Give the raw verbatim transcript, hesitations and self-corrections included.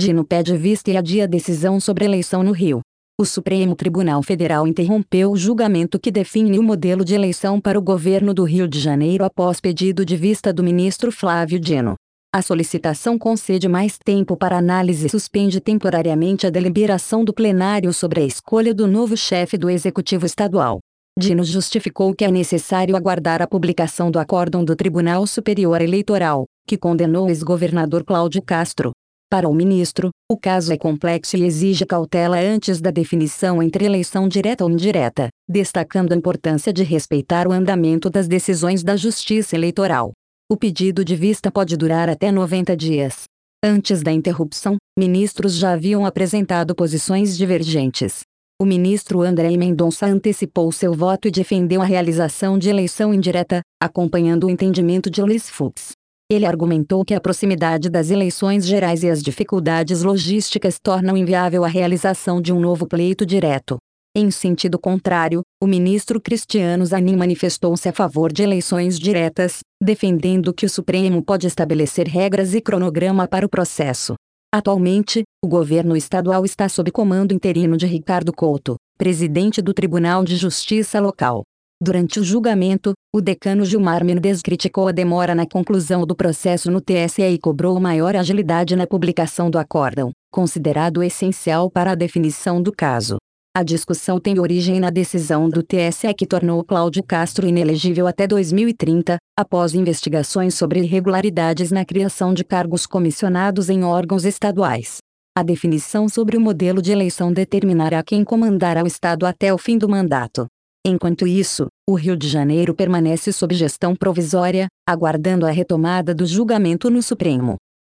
Dino pede vista e adia decisão sobre eleição no Rio. O Supremo Tribunal Federal interrompeu o julgamento que define o modelo de eleição para o governo do Rio de Janeiro após pedido de vista do ministro Flávio Dino. A solicitação concede mais tempo para análise e suspende temporariamente a deliberação do plenário sobre a escolha do novo chefe do Executivo Estadual. Dino justificou que é necessário aguardar a publicação do acórdão do Tribunal Superior Eleitoral, que condenou o ex-governador Cláudio Castro. Para o ministro, o caso é complexo e exige cautela antes da definição entre eleição direta ou indireta, destacando a importância de respeitar o andamento das decisões da Justiça Eleitoral. O pedido de vista pode durar até noventa dias. Antes da interrupção, ministros já haviam apresentado posições divergentes. O ministro André Mendonça antecipou seu voto e defendeu a realização de eleição indireta, acompanhando o entendimento de Luiz Fux. Ele argumentou que a proximidade das eleições gerais e as dificuldades logísticas tornam inviável a realização de um novo pleito direto. Em sentido contrário, o ministro Cristiano Zanin manifestou-se a favor de eleições diretas, defendendo que o Supremo pode estabelecer regras e cronograma para o processo. Atualmente, o governo estadual está sob comando interino de Ricardo Couto, presidente do Tribunal de Justiça local. Durante o julgamento, o decano Gilmar Mendes criticou a demora na conclusão do processo no T S E e cobrou maior agilidade na publicação do acórdão, considerado essencial para a definição do caso. A discussão tem origem na decisão do T S E que tornou Cláudio Castro inelegível até dois mil e trinta, após investigações sobre irregularidades na criação de cargos comissionados em órgãos estaduais. A definição sobre o modelo de eleição determinará quem comandará o Estado até o fim do mandato. Enquanto isso, o Rio de Janeiro permanece sob gestão provisória, aguardando a retomada do julgamento no Supremo.